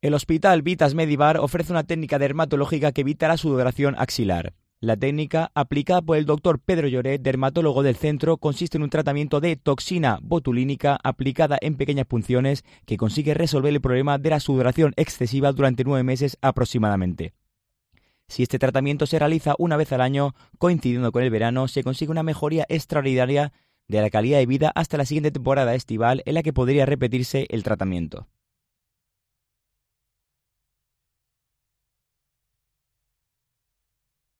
El Hospital Vitas Medibar ofrece una técnica dermatológica que evita la sudoración axilar. La técnica, aplicada por el doctor Pedro Lloret, dermatólogo del centro, consiste en un tratamiento de toxina botulínica aplicada en pequeñas punciones que consigue resolver el problema de la sudoración excesiva durante 9 meses aproximadamente. Si este tratamiento se realiza una vez al año, coincidiendo con el verano, se consigue una mejoría extraordinaria de la calidad de vida hasta la siguiente temporada estival en la que podría repetirse el tratamiento.